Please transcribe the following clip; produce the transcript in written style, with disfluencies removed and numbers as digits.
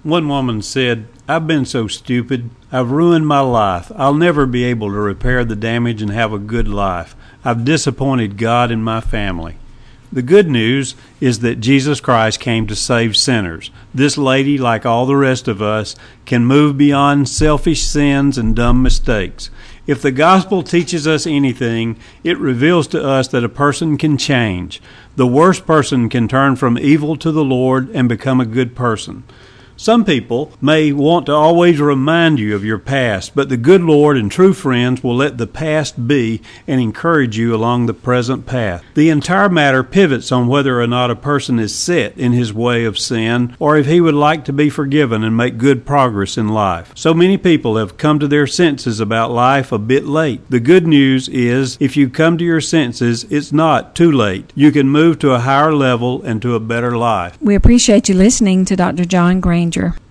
One woman said, "I've been so stupid. I've ruined my life. I'll never be able to repair the damage and have a good life. I've disappointed God and my family." The good news is that Jesus Christ came to save sinners. This lady, like all the rest of us, can move beyond selfish sins and dumb mistakes. If the gospel teaches us anything, it reveals to us that a person can change. The worst person can turn from evil to the Lord and become a good person. Some people may want to always remind you of your past, but the good Lord and true friends will let the past be and encourage you along the present path. The entire matter pivots on whether or not a person is set in his way of sin, or if he would like to be forgiven and make good progress in life. So many people have come to their senses about life a bit late. The good news is, if you come to your senses, it's not too late. You can move to a higher level and to a better life. We appreciate you listening to Dr. John Granger.